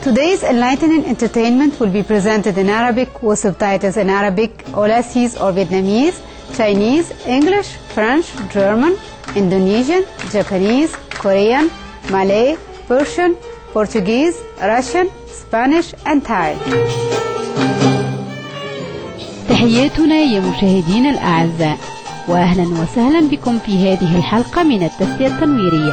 Today's enlightening entertainment will be presented in Arabic with subtitles in Arabic, Aulassis or Vietnamese, Chinese, English, French, German, Indonesian, Japanese, Korean, Malay, Persian, Portuguese, Russian, Spanish and Thai. تحياتنا يا مشاهدينا الأعزاء، وأهلا وسهلا بكم في هذه الحلقة من التسلية التنويرية.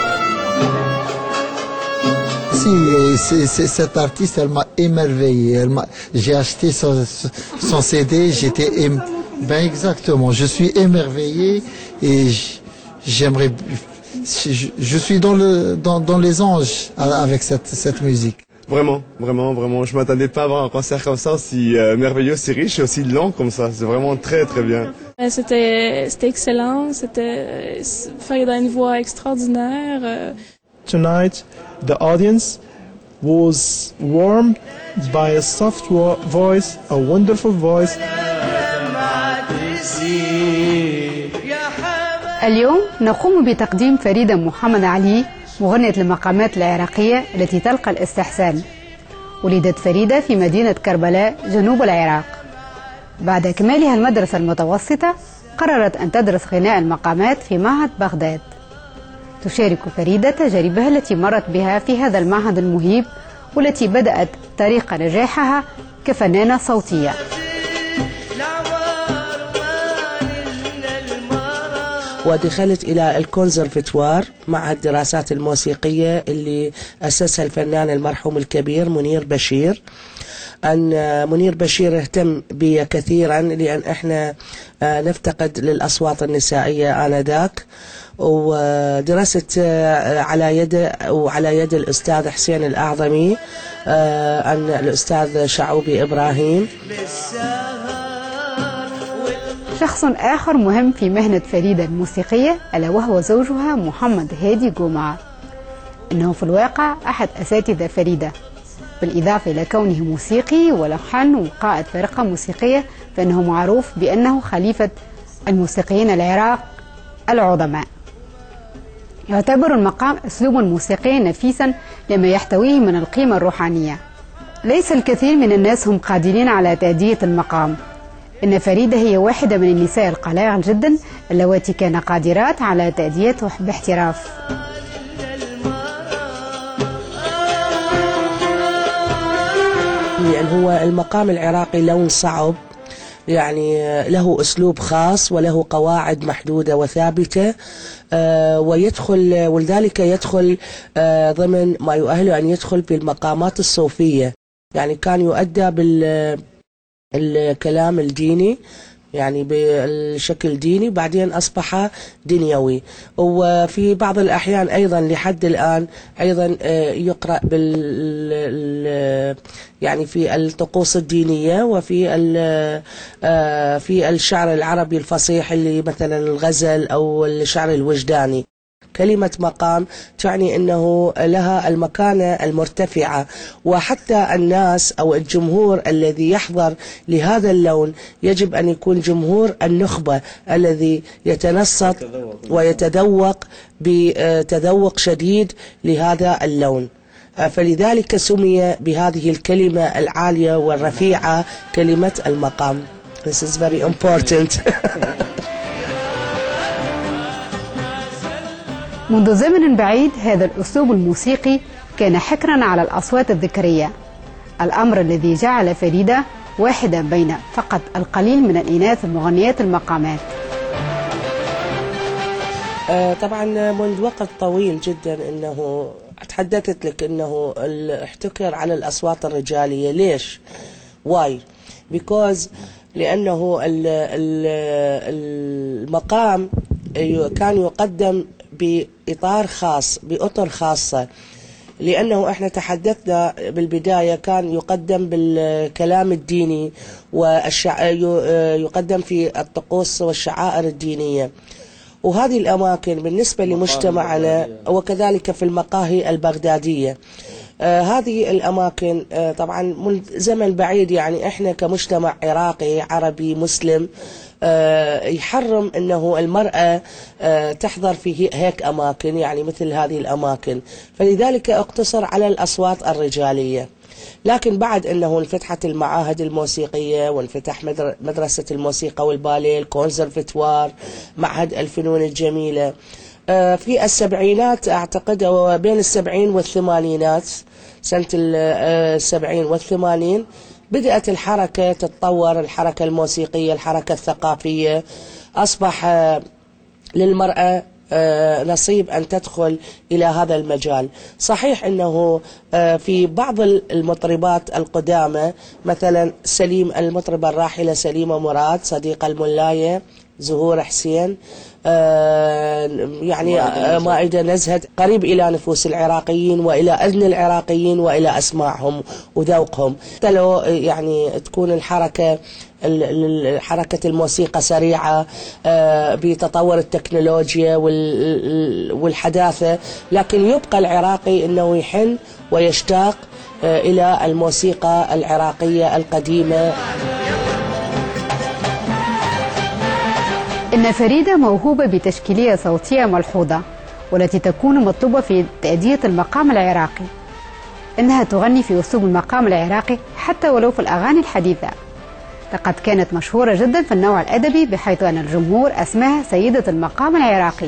Cette artiste, elle m'a émerveillé. J'ai acheté son CD, ben exactement, je suis émerveillé et j'aimerais, je suis dans les anges avec cette musique. Vraiment, je m'attendais pas à avoir un concert comme ça, aussi merveilleux, aussi riche et aussi lent comme ça. C'est vraiment très très bien. C'était excellent, Farida a une voix extraordinaire. Tonight, the audience was warmed by a soft voice, a wonderful voice. اليوم نقوم بتقديم فريدة محمد علي، مغنية المقامات العراقية التي تلقى الاستحسان. ولدت فريدة في مدينة كربلاء جنوب العراق. بعد إكمالها المدرسة المتوسطة قررت أن تدرس غناء المقامات في معهد بغداد. تشارك فريدة تجاربها التي مرت بها في هذا المعهد المهيب، والتي بدأت طريق نجاحها كفنانة صوتية. ودخلت إلى الكونسرفتوار مع الدراسات الموسيقية اللي أسسها الفنان المرحوم الكبير منير بشير. أن منير بشير اهتم بي كثيرا لأن احنا نفتقد للأصوات النسائية آنذاك، ودرست على يد الأستاذ حسين الأعظمي، أن الأستاذ شعوبي إبراهيم. شخص آخر مهم في مهنة فريدة الموسيقية ألا وهو زوجها محمد هادي جمعة. إنه في الواقع أحد أساتذة فريدة، بالإضافة إلى كونه موسيقي ولحن وقائد فرقة موسيقية، فإنه معروف بأنه خليفة الموسيقيين العراق العظماء. يعتبر المقام أسلوبا موسيقيا نفيسا لما يحتويه من القيمة الروحانية. ليس الكثير من الناس هم قادرين على تأدية المقام. إن فريدة هي واحدة من النساء القلائل جدا اللواتي كان قادرات على تأديته باحتراف. يعني هو المقام العراقي لون صعب، يعني له أسلوب خاص وله قواعد محدودة وثابتة، ولذلك يدخل ضمن ما يؤهله أن يدخل بالمقامات الصوفية. يعني كان يؤدى بالكلام الديني، يعني بالشكل ديني، بعدين أصبح دنيوي. وفي بعض الأحيان أيضا لحد الآن أيضا يقرأ يعني في الطقوس الدينية، وفي في الشعر العربي الفصيح اللي مثلا الغزل أو الشعر الوجداني. كلمة مقام تعني أنه لها المكانة المرتفعة، وحتى الناس أو الجمهور الذي يحضر لهذا اللون يجب أن يكون جمهور النخبة الذي يتنصت ويتذوق بتذوق شديد لهذا اللون. فلذلك سمي بهذه الكلمة العالية والرفيعة كلمة المقام. This is very important. منذ زمن بعيد هذا الأسلوب الموسيقي كان حكرا على الأصوات الذكرية، الأمر الذي جعل فريدة واحدة بين فقط القليل من الإناث المغنيات المقامات. طبعا منذ وقت طويل جدا انه تحدثت لك انه احتكر على الأصوات الرجالية. ليش؟ واي؟ because لأنه المقام كان يقدم بإطار خاص، بأطر خاصة، لأنه احنا تحدثنا بالبداية كان يقدم بالكلام الديني ويقدم في الطقوس والشعائر الدينية، وهذه الأماكن بالنسبة لمجتمعنا وكذلك في المقاهي البغدادية هذه الأماكن طبعا من زمن بعيد، يعني إحنا كمجتمع عراقي عربي مسلم يحرم أنه المرأة تحضر في هيك أماكن، يعني مثل هذه الأماكن، فلذلك اقتصر على الأصوات الرجالية. لكن بعد أنه انفتحت المعاهد الموسيقية وانفتح مدرسة الموسيقى والباليه الكونسرفتوار، معهد الفنون الجميلة في السبعينات، أعتقد بين السبعين والثمانينات، سنة السبعين والثمانين بدأت الحركة تتطور، الحركة الموسيقية، الحركة الثقافية، أصبح للمرأة نصيب أن تدخل إلى هذا المجال. صحيح أنه في بعض المطربات القدامى، مثلا المطربة الراحلة سليمة مراد، صديقة الملاية زهور حسين، يعني مائدة نزهت، قريب إلى نفوس العراقيين وإلى أذن العراقيين وإلى أسماعهم وذوقهم. حتى لو يعني تكون حركة الموسيقى سريعة بتطور التكنولوجيا والحداثة، لكن يبقى العراقي أنه يحن ويشتاق إلى الموسيقى العراقية القديمة. إن فريدة موهوبة بتشكيلية صوتية ملحوظة، والتي تكون مطلوبة في تأدية المقام العراقي. إنها تغني في أسلوب المقام العراقي حتى ولو في الأغاني الحديثة. لقد كانت مشهورة جدا في النوع الأدبي، بحيث أن الجمهور أسماها سيدة المقام العراقي.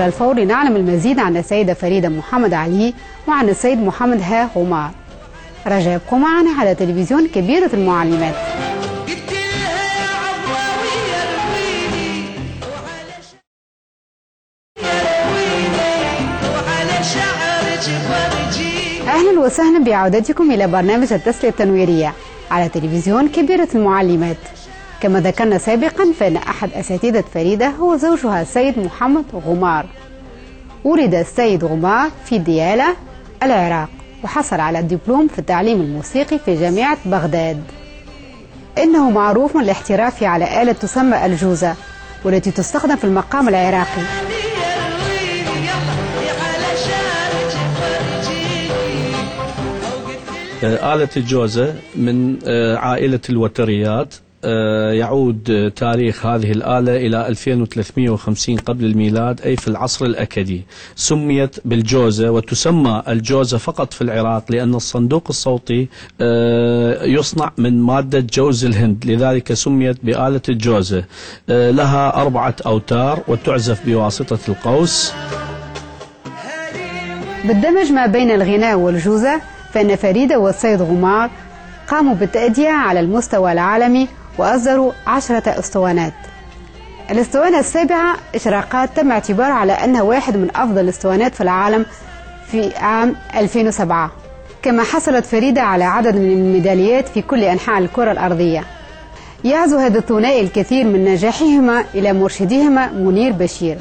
الفور لنعلم المزيد عن السيدة فريدة محمد علي وعن السيد محمد ها غمار. رجاء ابقوا معنا على تلفزيون كبيرة المعلمات. أهلا وسهلا بعودتكم إلى برنامج التسلية التنويرية على تلفزيون كبيرة المعلمات. كما ذكرنا سابقا فإن أحد أساتذة فريدة هو زوجها السيد محمد غمار. ولد السيد غمار في ديالى العراق، وحصل على الدبلوم في التعليم الموسيقي في جامعة بغداد. إنه معروف لاحترافه على آلة تسمى الجوزة، والتي تستخدم في المقام العراقي. آلة الجوزة من عائلة الوتريات. يعود تاريخ هذه الآلة إلى 2350 قبل الميلاد، أي في العصر الأكدي. سميت بالجوزة، وتسمى الجوزة فقط في العراق لأن الصندوق الصوتي يصنع من مادة جوز الهند، لذلك سميت بآلة الجوزة. لها 4 أوتار وتعزف بواسطة القوس. بالدمج ما بين الغناء والجوزة، فإن فريدة والسيد غمار قاموا بالتأدية على المستوى العالمي وأصدروا 10 أسطوانات. الأسطوانة السابعة إشراقات تم اعتبارها على أنها واحد من أفضل الأسطوانات في العالم في عام 2007. كما حصلت فريدة على عدد من الميداليات في كل أنحاء الكرة الأرضية. يعزو هذا الثنائي الكثير من نجاحهما إلى مرشدهما منير بشير،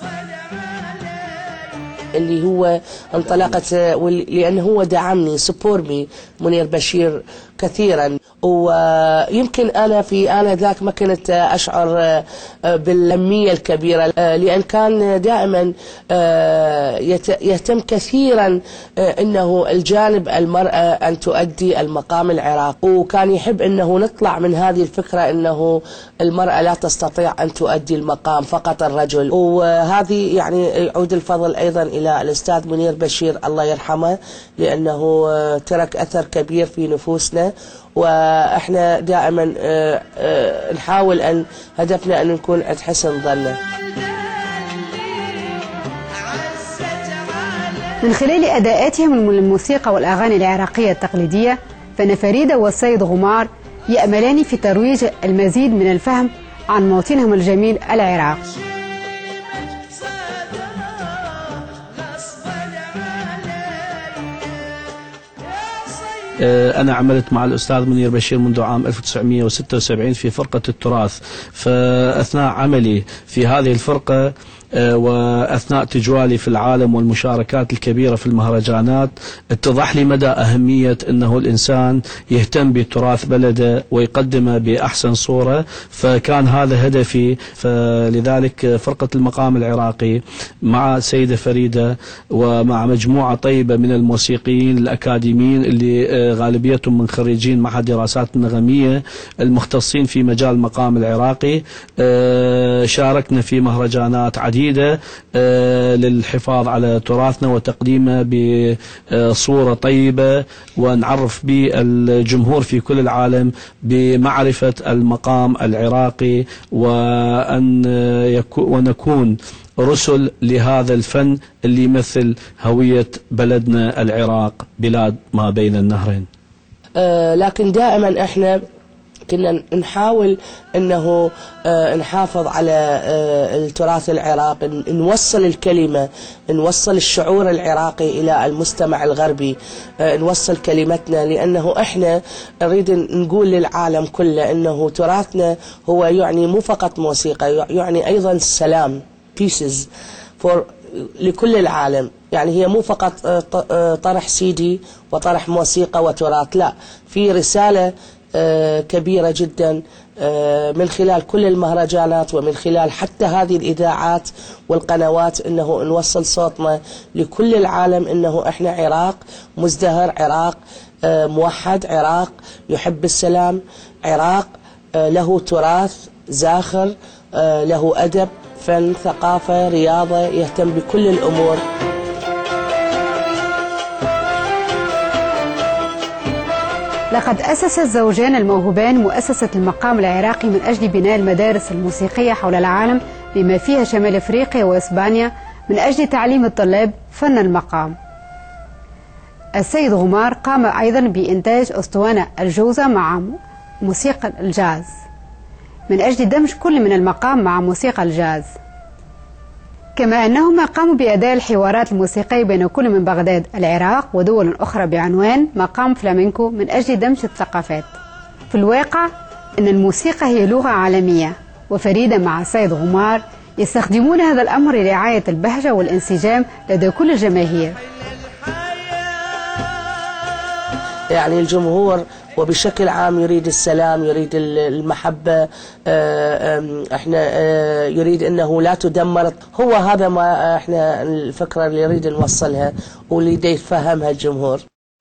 اللي هو انطلقت لأنه هو دعمني سبورمي منير بشير كثيرا. ويمكن أنا في آنذاك ما كنت أشعر بالأهمية الكبيرة، لأن كان دائما يهتم كثيرا أنه الجانب المرأة أن تؤدي المقام العراقي، وكان يحب أنه نطلع من هذه الفكرة أنه المرأة لا تستطيع أن تؤدي المقام، فقط الرجل. وهذه يعني يعود الفضل أيضا إلى الأستاذ منير بشير الله يرحمه، لأنه ترك أثر كبير في نفوسنا. وإحنا دائما نحاول أن هدفنا أن نكون عند حسن ظنه. من خلال أداءاتهم الموسيقى والأغاني العراقية التقليدية، فإن فريدة والسيد غمار يأملان في ترويج المزيد من الفهم عن موطنهم الجميل العراق. أنا عملت مع الأستاذ منير بشير منذ عام 1976 في فرقة التراث، فأثناء عملي في هذه الفرقة وأثناء تجوالي في العالم والمشاركات الكبيرة في المهرجانات اتضح لي مدى أهمية أنه الإنسان يهتم بتراث بلده ويقدمه بأحسن صورة، فكان هذا هدفي. فلذلك فرقة المقام العراقي مع سيدة فريدة ومع مجموعة طيبة من الموسيقيين الأكاديميين اللي غالبيتهم من خريجين معهد دراسات النغمية المختصين في مجال المقام العراقي، شاركنا في مهرجانات عديدة للحفاظ على تراثنا وتقديمه بصورة طيبة، ونعرف بالجمهور في كل العالم بمعرفة المقام العراقي، ونكون رسل لهذا الفن اللي يمثل هوية بلدنا العراق، بلاد ما بين النهرين. لكن دائما احنا كنا نحاول انه نحافظ على التراث العراقي، نوصل الكلمة، نوصل الشعور العراقي الى المستمع الغربي، نوصل كلمتنا، لانه احنا نريد نقول للعالم كله انه تراثنا هو يعني مو فقط موسيقى، يعني ايضا سلام، بيسز لكل العالم. يعني هي مو فقط طرح سيدي وطرح موسيقى وتراث، لا، في رسالة كبيرة جدا من خلال كل المهرجانات ومن خلال حتى هذه الإذاعات والقنوات، إنه نوصل صوتنا لكل العالم إنه إحنا عراق مزدهر، عراق موحد، عراق يحب السلام، عراق له تراث زاخر، له أدب، فن، ثقافة، رياضة، يهتم بكل الأمور. لقد أسس الزوجان الموهوبان مؤسسة المقام العراقي من أجل بناء المدارس الموسيقية حول العالم بما فيها شمال أفريقيا وإسبانيا من أجل تعليم الطلاب فن المقام. السيد غمار قام أيضا بإنتاج أسطوانة الجوزة مع موسيقى الجاز من أجل دمج كل من المقام مع موسيقى الجاز، كما أنهما قاموا بأداء الحوارات الموسيقية بين كل من بغداد العراق ودول أخرى بعنوان مقام فلامينكو من أجل دمج الثقافات. في الواقع أن الموسيقى هي لغة عالمية، وفريدة مع السيد غمار يستخدمون هذا الأمر لرعاية البهجة والانسجام لدى كل الجماهير. يعني الجمهور وبشكل عام يريد السلام، يريد المحبة، احنا يريد انه لا تدمر. هو هذا ما احنا الفكرة اللي يريد نوصلها واللي يفهمها الجمهور.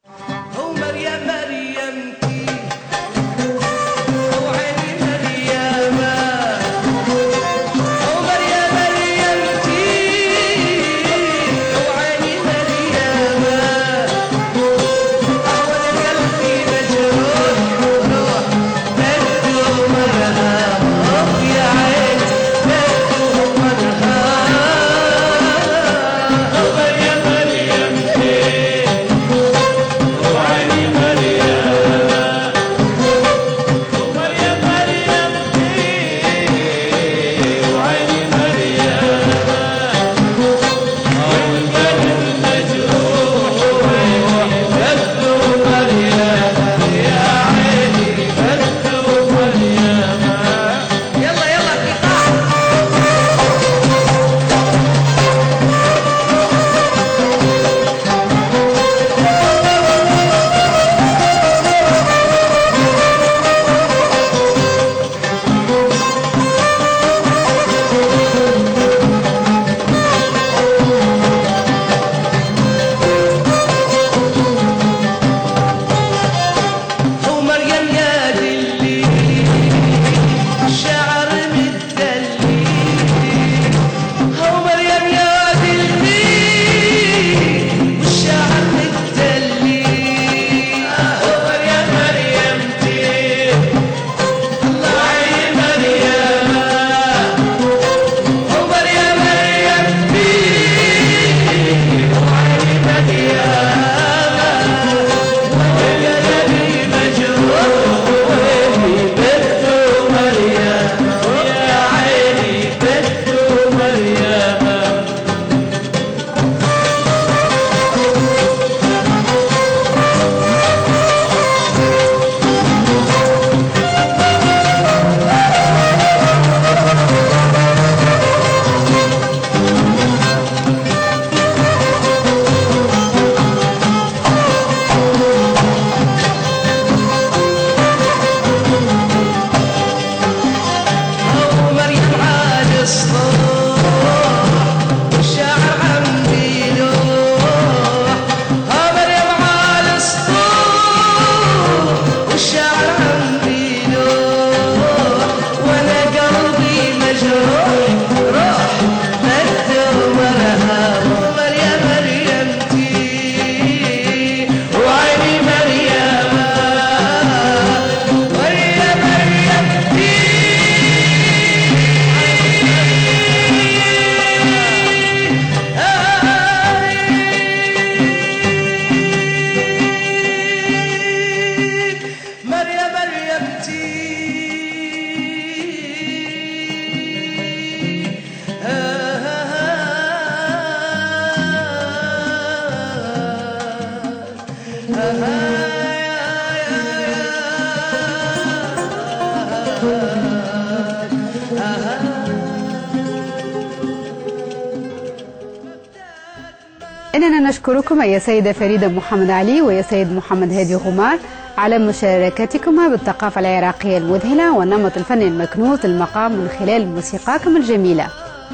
إننا نشكركم يا سيدة فريدة محمد علي ويا سيد محمد هادي غمار على مشاركتكما بالثقافة العراقية المذهلة والنمط الفني المكنوز للمقام من خلال موسيقاكم الجميلة.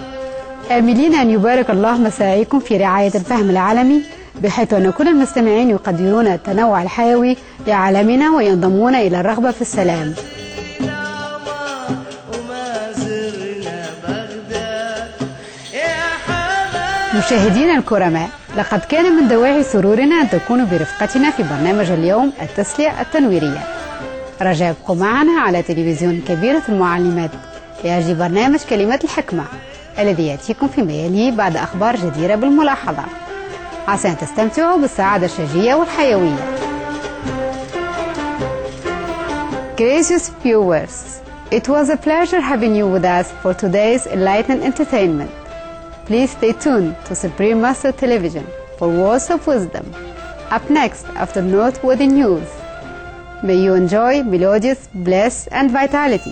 آملين أن يبارك الله مساعيكم في رعاية الفهم العالمي، بحيث أن كل المستمعين يقدرون التنوع الحيوي لعالمنا وينضمون إلى الرغبة في السلام. مشاهدينا الكرماء، لقد كان من دواعي سرورنا أن تكونوا برفقتنا في برنامج اليوم التسلية التنويرية. رجاء ابقوا معنا على تلفزيون كبيرة المعلمات لأجل برنامج كلمات الحكمة، الذي يأتيكم فيما يلي بعد أخبار جديرة بالملاحظة، عسى أن تستمتعوا بالسعادة الشجية والحيوية. Gracious viewers, it was a pleasure having you with us for today's enlightening entertainment. Please stay tuned to Supreme Master Television for words of wisdom. Up next, after noteworthy news, may you enjoy melodious bliss and vitality.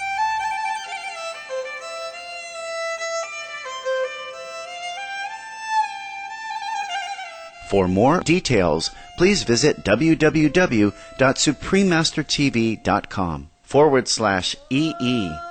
For more details, please visit www.suprememastertv.com/EE.